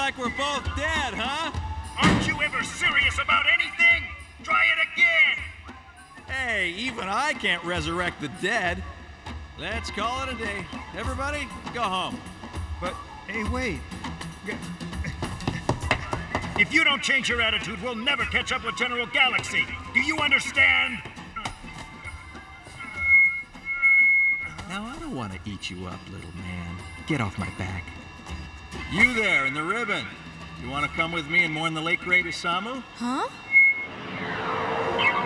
like we're both dead, huh? Aren't you ever serious about anything? Try it again! Hey, even I can't resurrect the dead. Let's call it a day. Everybody, go home. But, hey, wait. If you don't change your attitude, we'll never catch up with General Galaxy. Do you understand? Now, I don't want to eat you up, little man. Get off my back. You there in the ribbon. You want to come with me and mourn the late great Isamu? Huh?